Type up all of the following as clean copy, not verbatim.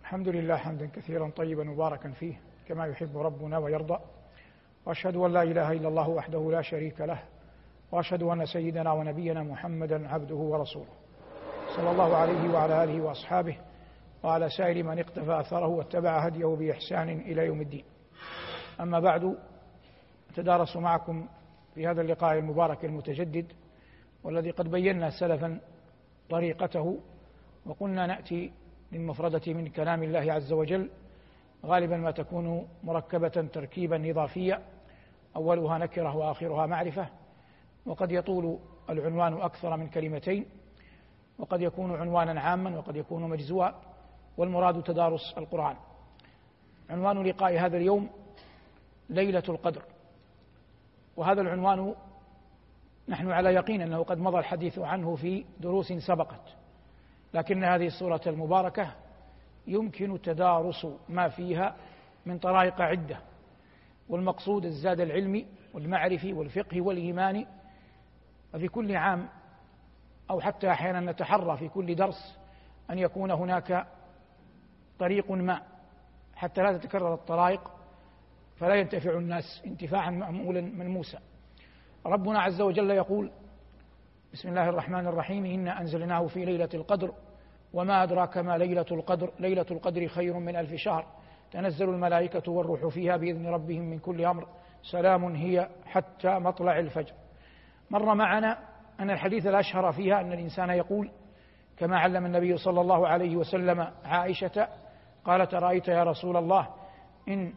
الحمد لله حمدا كثيرا طيبا مباركا فيه كما يحب ربنا ويرضى، وأشهد أن لا إله إلا الله وحده لا شريك له، وأشهد أن سيدنا ونبينا محمدا عبده ورسوله صلى الله عليه وعلى آله وأصحابه وعلى سائر من اقتفى أثره واتبع هديه بإحسان إلى يوم الدين. أما بعد، أتدارس معكم في هذا اللقاء المبارك المتجدد، والذي قد بينا سلفا طريقته، وقلنا نأتي للمفردة من كلام الله عز وجل غالبا ما تكون مركبة تركيبا إضافيا، أولها نكرة وآخرها معرفة، وقد يطول العنوان أكثر من كلمتين، وقد يكون عنوانا عاما وقد يكون مجزوعا، والمراد تدارس القرآن. عنوان لقاء هذا اليوم ليلة القدر، وهذا العنوان نحن على يقين أنه قد مضى الحديث عنه في دروس سبقت، لكن هذه السورة المباركة يمكن تدارس ما فيها من طرائق عدة، والمقصود الزاد العلمي والمعرفي والفقه والإيماني. وفي كل عام أو حتى أحيانا نتحرى في كل درس أن يكون هناك طريق ما حتى لا تتكرر الطرائق فلا ينتفع الناس انتفاعا مأمولا ملموسا. ربنا عز وجل يقول: بسم الله الرحمن الرحيم: إنا أنزلناه في ليلة القدر وما أدراك ما ليلة القدر ليلة القدر خير من 1000 شهر تنزل الملائكة والروح فيها بإذن ربهم من كل أمر سلام هي حتى مطلع الفجر. مر معنا أن الحديث الأشهر فيها أن الإنسان يقول كما علم النبي صلى الله عليه وسلم عائشة، قالت: رأيت يا رسول الله إن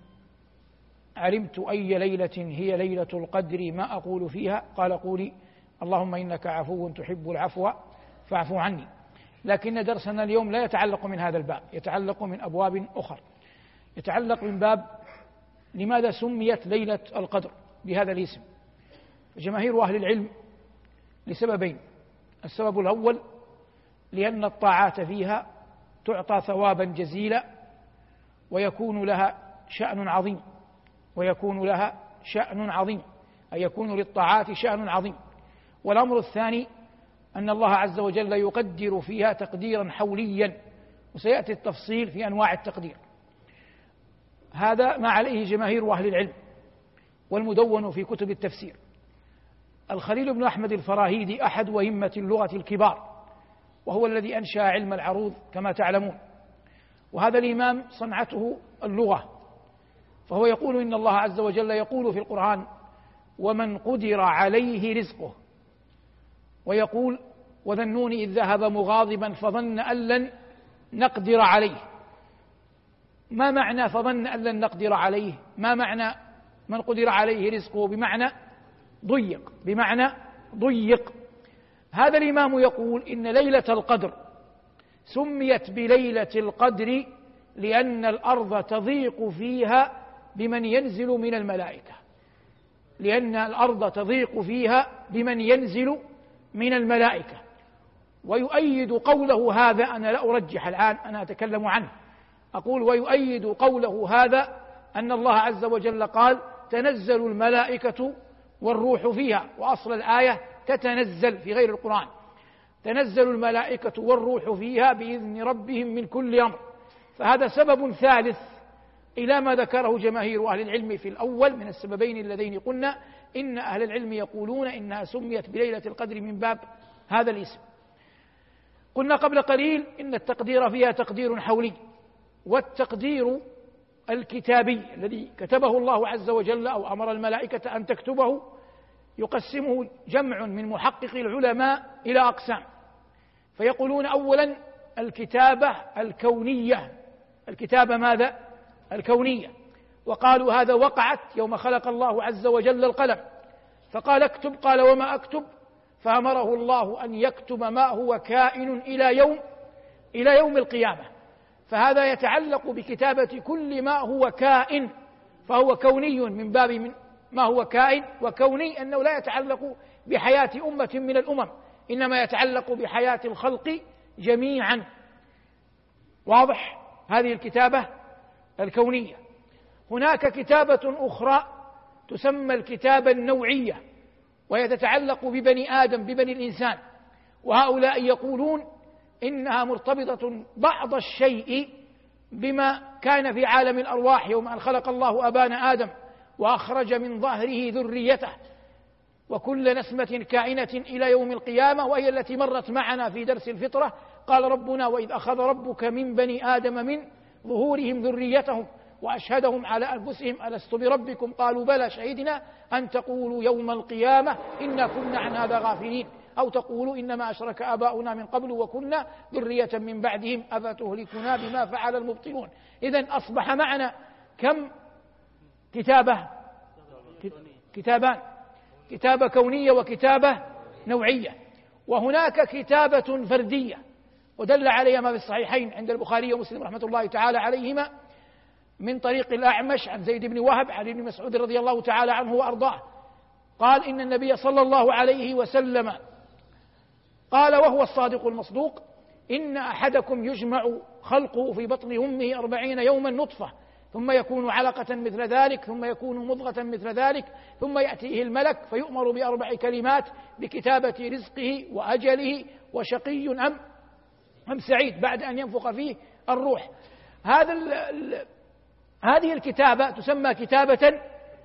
علمت أي ليلة هي ليلة القدر ما أقول فيها؟ قال: قولي اللهم إنك عفو تحب العفو فاعف عني. لكن درسنا اليوم لا يتعلق من هذا الباب، يتعلق من أبواب أخرى. يتعلق من باب لماذا سميت ليلة القدر بهذا الاسم. جماهير أهل العلم لسببين: السبب الأول لأن الطاعات فيها تعطى ثوابا جزيلا ويكون لها شأن عظيم، أي يكون للطاعات شأن عظيم. والأمر الثاني أن الله عز وجل يقدر فيها تقديرا حوليا، وسيأتي التفصيل في أنواع التقدير. هذا ما عليه جماهير أهل العلم، والمدون في كتب التفسير. الخليل بن أحمد الفراهيدي أحد وهمة اللغة الكبار، وهو الذي أنشأ علم العروض كما تعلمون، وهذا الإمام صنعته اللغة، فهو يقول إن الله عز وجل يقول في القرآن: ومن قدر عليه رزقه، ويقول: وذا النون إذ ذهب مغاضبا فظن أن لن نقدر عليه. ما معنى فظن أن لن نقدر عليه؟ ما معنى من قدر عليه رزقه؟ بمعنى ضيق. هذا الإمام يقول إن ليلة القدر سميت بليلة القدر لأن الأرض تضيق فيها بمن ينزل من الملائكة، ويؤيد قوله هذا، أنا لا أرجح الآن، أنا أتكلم عنه، أقول ويؤيد قوله هذا أن الله عز وجل قال: تنزل الملائكة والروح فيها، وأصل الآية تتنزل في غير القرآن، تنزل الملائكة والروح فيها بإذن ربهم من كل أمر. فهذا سبب ثالث إلى ما ذكره جماهير أهل العلم في الأول من السببين اللذين قلنا إن أهل العلم يقولون إنها سميت بليلة القدر من باب هذا الاسم. قلنا قبل قليل إن التقدير فيها تقدير حولي، والتقدير الكتابي الذي كتبه الله عز وجل أو أمر الملائكة أن تكتبه يقسمه جمع من محقق العلماء إلى أقسام، فيقولون أولا الكتابة الكونية. الكتابة ماذا؟ الكونية. وقالوا هذا وقعت يوم خلق الله عز وجل القلم فقال: اكتب، قال: وما أكتب؟ فأمره الله أن يكتب ما هو كائن إلى يوم القيامة. فهذا يتعلق بكتابة كل ما هو كائن، فهو كوني من باب ما هو كائن، وكوني أنه لا يتعلق بحياة أمة من الأمم، إنما يتعلق بحياة الخلق جميعا. واضح؟ هذه الكتابة الكونية. هناك كتابة أخرى تسمى الكتابة النوعية، وهي تتعلق ببني آدم، ببني الإنسان، وهؤلاء يقولون إنها مرتبطة بعض الشيء بما كان في عالم الأرواح يوم أن خلق الله أبانا آدم وأخرج من ظهره ذريته، وكل نسمة كائنة إلى يوم القيامة، وهي التي مرت معنا في درس الفطرة. قال ربنا: وإذ أخذ ربك من بني آدم من ظهورهم ذريتهم وأشهدهم على أنفسهم ألست بربكم قالوا بلى شهدنا أن تقولوا يوم القيامة إنا كنا عن هذا غافلين، أو تقولوا إنما أشرك آباؤنا من قبل وكنا ذرية من بعدهم أفتهلكنا بما فعل المبطلون. إذن أصبح معنا كم كتابان: كتابة كونية وكتابة نوعية. وهناك كتابة فردية، ودل عليها ما في الصحيحين عند البخاري ومسلم رحمة الله تعالى عليهما من طريق الأعمش عن زيد بن وهب عن ابن مسعود رضي الله تعالى عنه وأرضاه قال: إن النبي صلى الله عليه وسلم قال وهو الصادق المصدوق: إن أحدكم يجمع خلقه في بطن أمه 40 يوما نطفة، ثم يكون علقة مثل ذلك، ثم يكون مضغة مثل ذلك، ثم يأتيه الملك فيؤمر ب4 كلمات بكتابة رزقه وأجله وشقي أم سعيد، بعد أن ينفخ فيه الروح. هذه الكتابة تسمى كتابة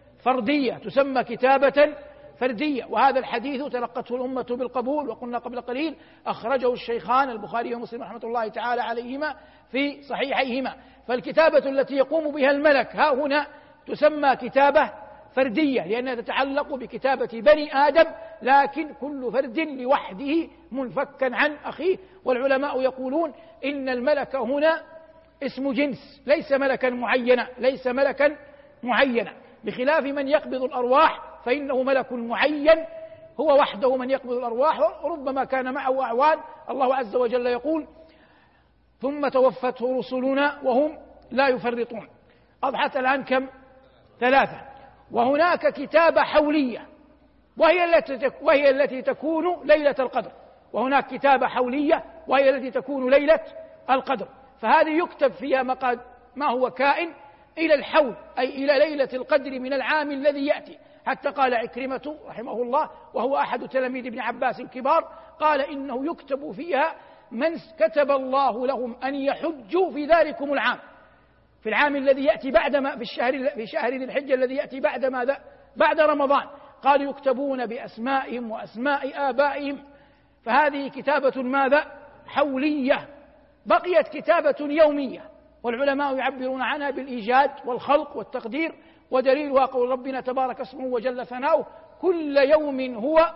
فردية، وهذا الحديث تلقته الأمة بالقبول. وقلنا قبل قليل أخرجه الشيخان البخاري ومسلم رحمة الله تعالى عليهما في صحيحيهما. فالكتابة التي يقوم بها الملك ها هنا تسمى كتابة فردية، لأنها تتعلق بكتابة بني آدم، لكن كل فرد لوحده منفكا عن أخيه. والعلماء يقولون إن الملك هنا اسم جنس، ليس ملكا معينا، بخلاف من يقبض الأرواح فإنه ملك معين هو وحده من يقبض الأرواح، وربما كان معه أعوان. الله عز وجل يقول: ثم توفته رسلنا وهم لا يفرطون. أضحت الآن كم؟ 3. وهناك كتابة حولية وهي التي تكون ليلة القدر، وهناك كتابة حولية وهي التي تكون ليلة القدر. فهذه يكتب فيها ما هو كائن إلى الحول، أي إلى ليلة القدر من العام الذي يأتي. حتى قال عكرمة رحمه الله وهو أحد تلاميذ ابن عباس الكبار، قال: إنه يكتب فيها من كتب الله لهم أن يحجوا في ذلكم العام، في العام الذي يأتي في شهر ذي الحجة الذي يأتي بعد رمضان. قال: يكتبون بأسمائهم وأسماء آبائهم. فهذه كتابة ماذا؟ حولية. بقيت كتابة يومية، والعلماء يعبرون عنها بالإيجاد والخلق والتقدير، ودليلها قول ربنا تبارك اسمه وجل ثناؤه: كل يوم هو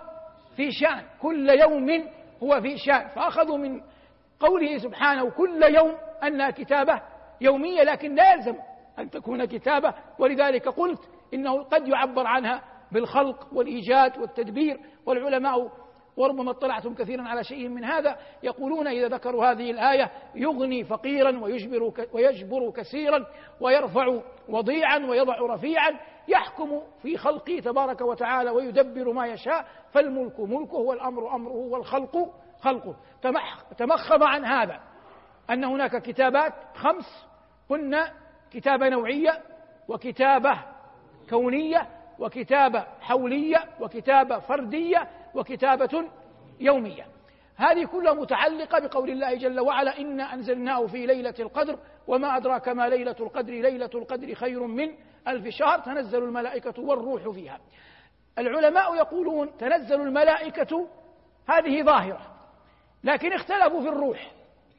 في شأن. فأخذوا من قوله سبحانه كل يوم أنها كتابة يومية، لكن لا يلزم أن تكون كتابة. ولذلك قلت إنه قد يعبر عنها بالخلق والإيجاد والتدبير. والعلماء وربما اطلعتم كثيرا على شيء من هذا يقولون إذا ذكروا هذه الآية: يغني فقيرا ويجبر كثيرا ويرفع وضيعا ويضع رفيعا، يحكم في خلقه تبارك وتعالى ويدبر ما يشاء، فالملك ملكه والأمر أمره والخلق خلقه. تمخض عن هذا أن هناك كتابات 5، قلنا: كتابة نوعية، وكتابة كونية، وكتابة حولية، وكتابة فردية، وكتابة يومية. هذه كلها متعلقة بقول الله جل وعلا: إنا أنزلناه في ليلة القدر وما أدراك ما ليلة القدر ليلة القدر خير من 1000 شهر تنزل الملائكة والروح فيها. العلماء يقولون تنزل الملائكة هذه ظاهرة، لكن اختلفوا في الروح.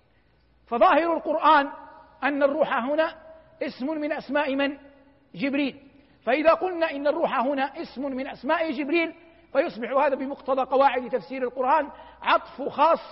فظاهر القرآن أن الروح هنا اسم من أسماء من؟ جبريل. فإذا قلنا إن الروح هنا اسم من أسماء جبريل فيصبح هذا بمقتضى قواعد تفسير القرآن عطف خاص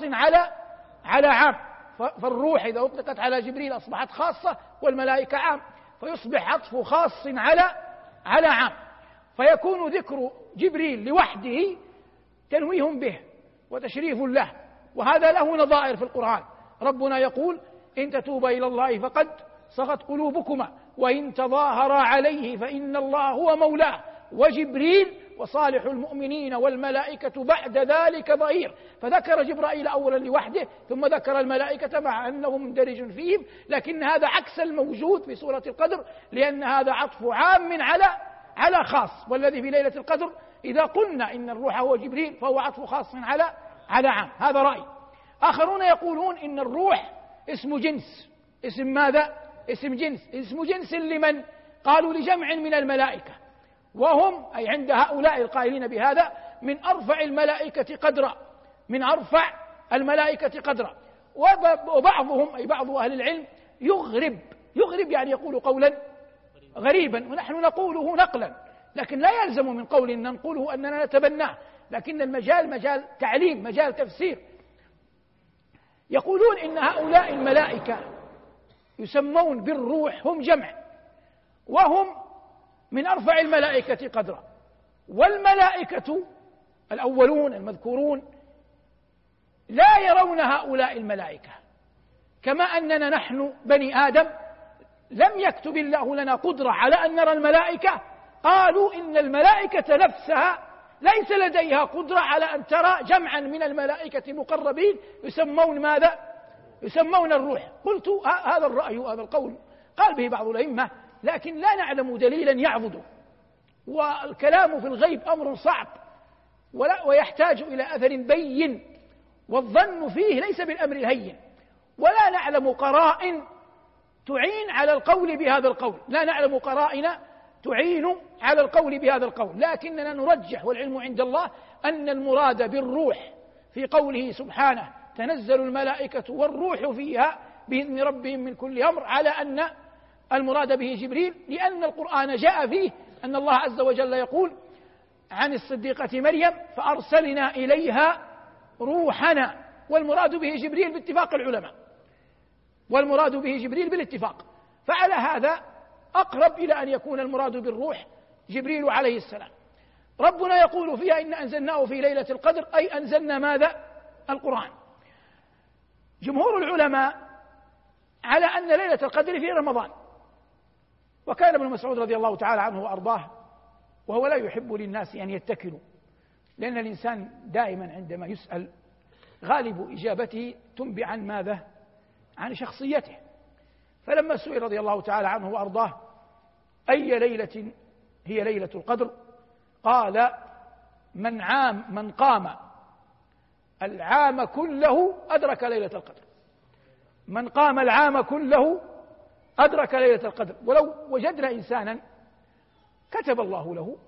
على عام. فالروح إذا أطلقت على جبريل أصبحت خاصة والملائكة عام، فيصبح عطف خاص على عام، فيكون ذكر جبريل لوحده تنويه به وتشريف له. وهذا له نظائر في القرآن. ربنا يقول: إن تتوبا إلى الله فقد صغت قلوبكما وإن تظاهرا عليه فإن الله هو مولاه وجبريل وصالح المؤمنين والملائكة بعد ذلك ظهير. فذكر جبرائيل أولا لوحده، ثم ذكر الملائكة مع أنه مندرج فيهم، لكن هذا عكس الموجود في سورة القدر، لأن هذا عطف عام على خاص. والذي في ليلة القدر إذا قلنا إن الروح هو جبريل فهو عطف خاص على عام. هذا رأي. آخرون يقولون إن الروح اسم جنس. اسم ماذا؟ اسم جنس لمن؟ قالوا لجمع من الملائكة، وهم أي عند هؤلاء القائلين بهذا من أرفع الملائكة قدرا، من أرفع الملائكة قدرا. وبعضهم أي بعض أهل العلم يغرب يعني يقول قولا غريبا، ونحن نقوله نقلا، لكن لا يلزم من قول إن ننقله أننا نتبناه، لكن المجال مجال تعليم، مجال تفسير. يقولون إن هؤلاء الملائكة يسمون بالروح، هم جمع، وهم من أرفع الملائكة قدرا. والملائكة الأولون المذكورون لا يرون هؤلاء الملائكة، كما أننا نحن بني آدم لم يكتب الله لنا قدرة على أن نرى الملائكة. قالوا إن الملائكة نفسها ليس لديها قدرة على أن ترى جمعا من الملائكة مقربين يسمون ماذا؟ يسمون الروح. قلت هذا الرأي وهذا القول قال به بعض الأئمة، لكن لا نعلم دليلا يعضده، والكلام في الغيب أمر صعب ويحتاج إلى أثر بين، والظن فيه ليس بالأمر الهين، ولا نعلم قرائن تعين على القول بهذا القول، لا نعلم قرائن تعين على القول بهذا القول، لكننا نرجح والعلم عند الله أن المراد بالروح في قوله سبحانه تنزل الملائكة والروح فيها بإذن ربهم من كل أمر، على أن المراد به جبريل، لأن القرآن جاء فيه أن الله عز وجل يقول عن الصديقة مريم فأرسلنا إليها روحنا، والمراد به جبريل باتفاق العلماء، والمراد به جبريل بالاتفاق. فعلى هذا أقرب إلى أن يكون المراد بالروح جبريل عليه السلام. ربنا يقول فيها إن أنزلناه في ليلة القدر، أي أنزلنا ماذا؟ القرآن. جمهور العلماء على أن ليلة القدر في رمضان، وكان ابن مسعود رضي الله تعالى عنه وأرضاه وهو لا يحب للناس أن يتكلوا، لأن الإنسان دائما عندما يسأل غالب إجابته تنبئ عن ماذا؟ عن شخصيته. فلما سئل رضي الله تعالى عنه وأرضاه أي ليلة هي ليلة القدر، قال من قام العام كله أدرك ليلة القدر، من قام العام كله أدرك ليلة القدر. ولو وجدنا إنسانا كتب الله له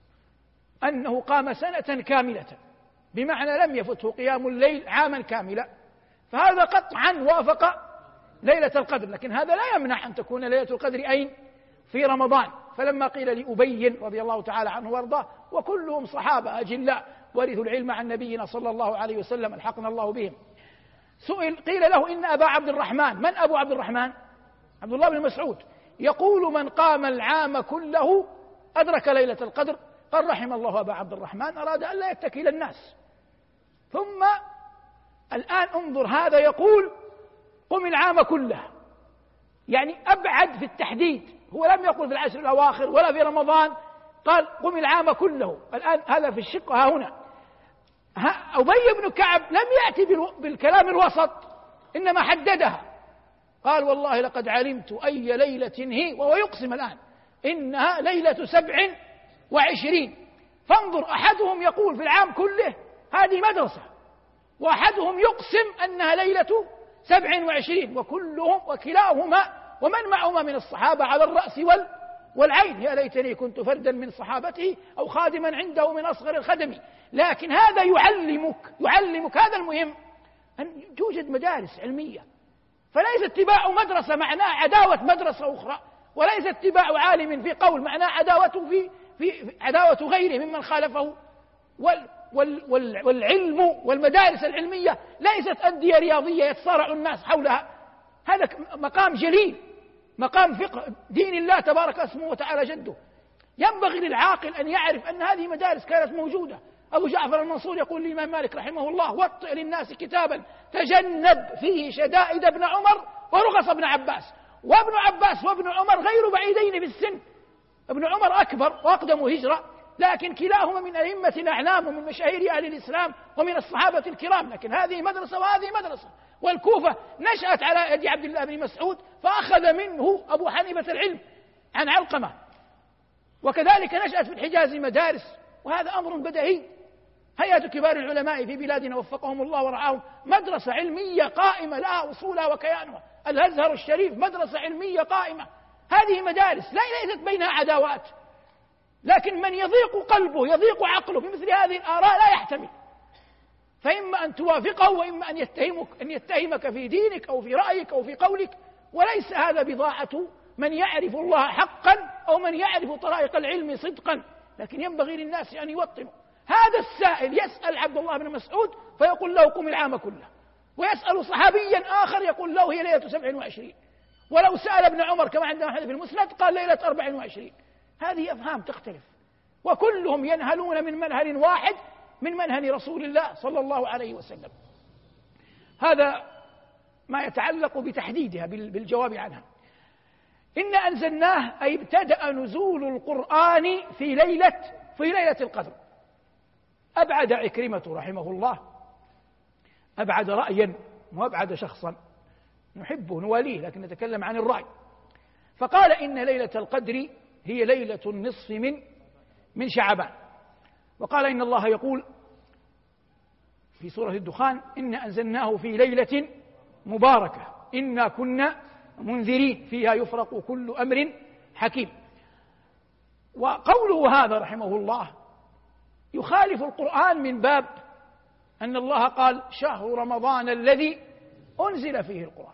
أنه قام سنة كاملة، بمعنى لم يفته قيام الليل عاما كاملا، فهذا قطعا وافق ليلة القدر، لكن هذا لا يمنع أن تكون ليلة القدر أين؟ في رمضان. فلما قيل لأبي رضي الله تعالى عنه وارضاه، وكلهم صحابة أجلاء ورثوا العلم عن نبينا صلى الله عليه وسلم الحقنا الله بهم، قيل له إن أبا عبد الرحمن، من أبو عبد الرحمن؟ عبد الله بن مسعود، يقول من قام العام كله أدرك ليلة القدر. قال رحم الله أبا عبد الرحمن، أراد أن لا يتكل الناس. ثم الآن انظر، هذا يقول قم العام كله، يعني أبعد في التحديد، هو لم يقل في العشر الأواخر ولا في رمضان، قال قم العام كله. الآن هذا في الشق ها هنا. أبي بن كعب لم يأتي بالكلام الوسط، إنما حددها، قال والله لقد علمت أي ليلة هي، وهو يقسم الآن إنها ليلة 27. فانظر، أحدهم يقول في العام كله هذه مدرسة، وأحدهم يقسم أنها ليلة 27، وكلاهما ومن معهما من الصحابة على الرأس والعين. يا ليتني كنت فردا من صحابته أو خادما عنده من أصغر الخدم. لكن هذا يعلمك هذا المهم، أن توجد مدارس علمية، فليس اتباع مدرسة معناه عداوة مدرسة أخرى، وليس اتباع عالم في قول معناه عداوته في عداوة غيره ممن خالفه. والعلم والمدارس العلمية ليست أندية رياضية يتصارع الناس حولها، هذا مقام جليل، مقام فقه دين الله تبارك اسمه وتعالى جده. ينبغي للعاقل أن يعرف أن هذه مدارس كانت موجودة. أبو جعفر المنصور يقول للإمام مالك رحمه الله وطئ للناس كتابا تجنب فيه شدائد ابن عمر ورخص ابن عباس. وابن عباس وابن عمر غير بعيدين في السن، ابن عمر أكبر وأقدم هجرة، لكن كلاهما من أئمة الأعلام ومن مشاهير أهل الإسلام ومن الصحابة الكرام. لكن هذه مدرسة وهذه مدرسة. والكوفة نشأت على يد عبد الله بن مسعود، فأخذ منه أبو حنيفة العلم عن علقمة، وكذلك نشأت في الحجاز مدارس، وهذا أمر بديهي. هيئة كبار العلماء في بلادنا وفقهم الله ورعاهم مدرسة علمية قائمة لها أصولها وكيانها، الأزهر الشريف مدرسة علمية قائمة. هذه مدارس ليست بينها عداوات، لكن من يضيق قلبه يضيق عقله بمثل هذه الآراء لا يحتمل، فإما أن توافقه وإما أن يتهمك في دينك أو في رأيك أو في قولك، وليس هذا بضاعة من يعرف الله حقا أو من يعرف طرائق العلم صدقا، لكن ينبغي للناس أن يوطنوا. هذا السائل يسأل عبد الله بن مسعود فيقول له قم العام كله، ويسأل صحابيا آخر يقول له هي ليلة 27، ولو سأل ابن عمر كما عندنا أحد في المسند قال ليلة 24. هذه أفهام تختلف، وكلهم ينهلون من منهل واحد من منهل رسول الله صلى الله عليه وسلم. هذا ما يتعلق بتحديدها بالجواب عنها. إن أنزلناه أي ابتدأ نزول القرآن في ليلة القدر. أبعد عكرمة رحمه الله، أبعد رأيا وأبعد شخصا نحبه نواليه، لكن نتكلم عن الرأي. فقال إن ليلة القدر هي ليلة النصف من شعبان. وقال إن الله يقول في سورة الدخان إن أنزلناه في ليلة مباركة إنا كنا منذرين فيها يفرق كل أمر حكيم. وقوله هذا رحمه الله يخالف القرآن من باب أن الله قال شهر رمضان الذي أنزل فيه القرآن،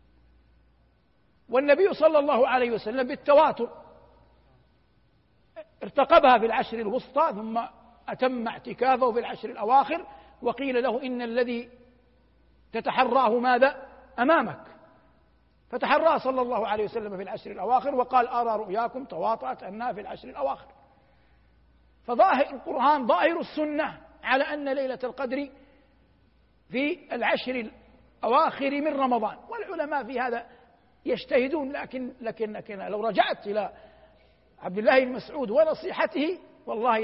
والنبي صلى الله عليه وسلم بالتواتر ارتقبها في العشر الوسطى ثم أتم اعتكافه في العشر الأواخر، وقيل له إن الذي تتحراه ماذا أمامك، فتحرى صلى الله عليه وسلم في العشر الأواخر وقال أرى رؤياكم تواطأت أنها في العشر الأواخر. فظاهر القرآن ظاهر السنة على أن ليلة القدر في العشر الأواخر من رمضان، والعلماء في هذا يجتهدون، لكن لو رجعت إلى عبد الله بن مسعود ونصيحته والله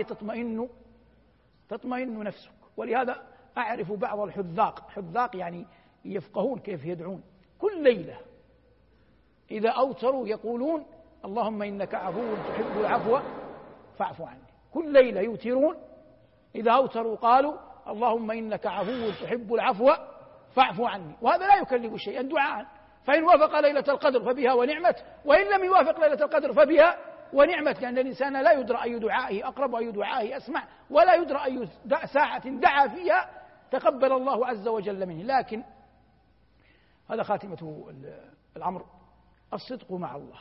تطمئن نفسك. ولهذا أعرف بعض حذاق يعني يفقهون كيف يدعون، كل ليلة إذا أوتروا يقولون اللهم إنك عفو تحب العفو فاعف عني. كل ليلة يوترون إذا أوتروا قالوا اللهم إنك عفو تحب العفو فاعف عني، وهذا لا يكلف شيئا دعاء، فإن وافق ليلة القدر فبها ونعمت، وإن لم يوافق ليلة القدر فبها ونعمت، لأن الإنسان لا يدرى أي دعائه أقرب وأي دعائه أسمع، ولا يدرى أي ساعة دعا فيها تقبل الله عز وجل منه. لكن هذا خاتمة الأمر الصدق مع الله.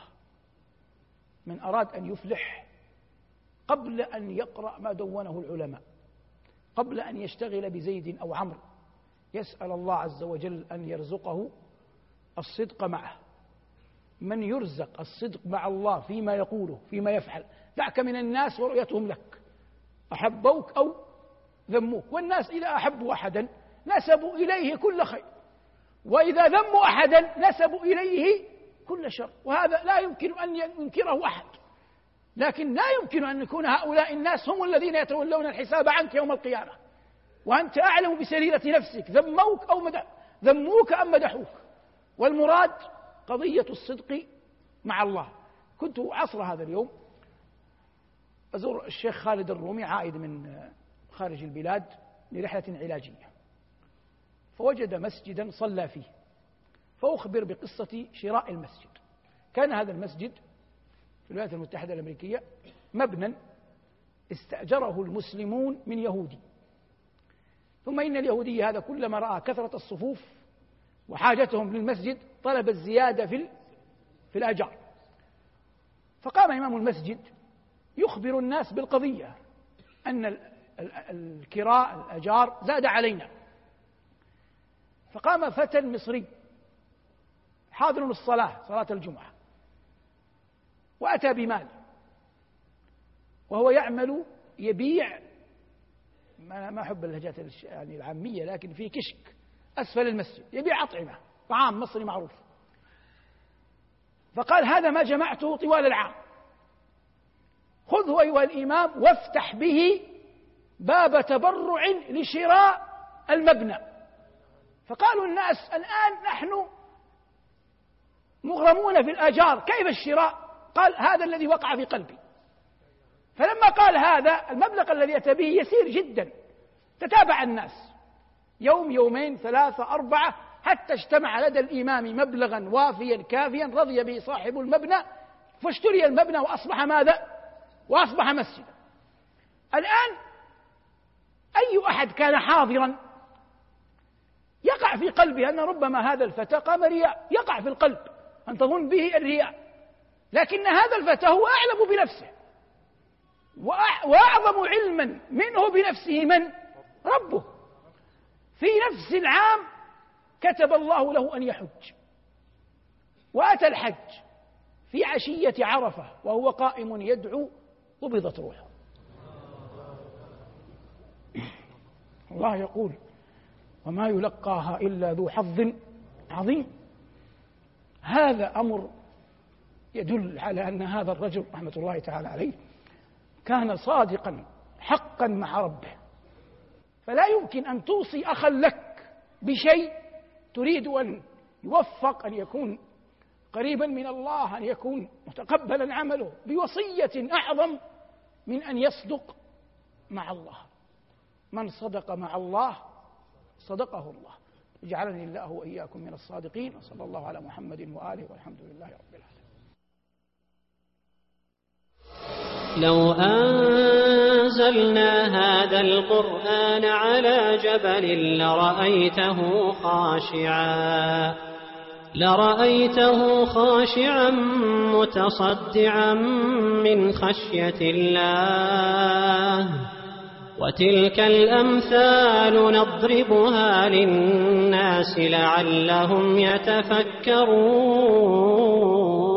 من أراد أن يفلح قبل أن يقرأ ما دونه العلماء، قبل أن يشتغل بزيد أو عمرو، يسأل الله عز وجل أن يرزقه الصدق معه. من يرزق الصدق مع الله فيما يقوله فيما يفعل، دعك من الناس ورؤيتهم لك، أحبوك أو ذموك، والناس إذا أحبوا أحدا نسبوا إليه كل خير، وإذا ذموا أحدا نسبوا إليه كل شر، وهذا لا يمكن أن ينكره أحد. لكن لا يمكن أن يكون هؤلاء الناس هم الذين يتولون الحساب عنك يوم القيامة وأنت أعلم بسريرة نفسك، ذموك أم مدحوك. والمراد قضية الصدق مع الله. كنت عصر هذا اليوم أزور الشيخ خالد الرومي عائد من خارج البلاد لرحلة علاجية، فوجد مسجدا صلى فيه، فأخبر بقصة شراء المسجد. كان هذا المسجد في الولايات المتحدة الأمريكية مبنى استأجره المسلمون من يهودي، ثم إن اليهودي هذا كلما رأى كثرة الصفوف وحاجتهم للمسجد طلب الزيادة في الأجار، فقام إمام المسجد يخبر الناس بالقضية أن الكراء الأجار زاد علينا. فقام فتى مصري حاضر صلاة الجمعة وأتى بمال، وهو يعمل يبيع ما أحب اللهجات يعني العامية، لكن في كشك أسفل المسجد يبيع أطعمة طعام مصري معروف. فقال هذا ما جمعته طوال العام، خذه أيها الإمام وافتح به باب تبرع لشراء المبنى. فقالوا الناس الآن نحن مغرمون في الآجار، كيف الشراء؟ قال هذا الذي وقع في قلبي. فلما قال هذا المبلغ الذي أتى به يسير جدا، تتابع الناس يوم يومين 3 4 حتى اجتمع لدى الإمام مبلغا وافيا كافيا رضي به صاحب المبنى، فاشتري المبنى وأصبح ماذا؟ وأصبح مسجدا. الآن أي أحد كان حاضرا يقع في قلبه أن ربما هذا الفتى قام رياء، يقع في القلب أن تظن به الرياء، لكن هذا الفتى هو أعلم بنفسه وأعظم علما منه بنفسه من؟ ربه. في نفس العام كتب الله له أن يحج، وأتى الحج في عشية عرفة وهو قائم يدعو قبضت روحه. الله يقول وما يلقاها إلا ذو حظ عظيم. هذا أمر يدل على أن هذا الرجل رحمة الله تعالى عليه كان صادقا حقا مع ربه. فلا يمكن أن توصي أخا لك بشيء تريد أن يوفق، أن يكون قريبا من الله، أن يكون متقبلا عمله، بوصية أعظم من أن يصدق مع الله. من صدق مع الله صدقه الله. اجعلني الله وإياكم من الصادقين. وصلى الله على محمد وآله والحمد لله رب العالمين. لو أنزلنا هذا القرآن على جبل لرأيته خاشعا متصدعا من خشية الله. وتلك الأمثال نضربها للناس لعلهم يتفكرون.